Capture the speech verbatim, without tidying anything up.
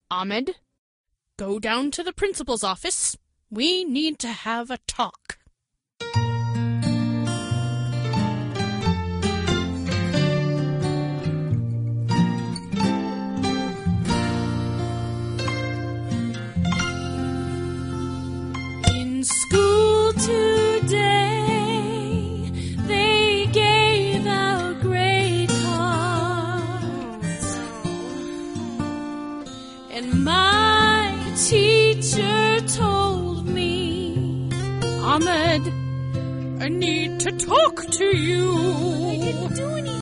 Ahmed, go down to the principal's office. We need to have a talk. In school today, they gave out grade cards, and my teacher told me, Ahmed, I need to talk to you.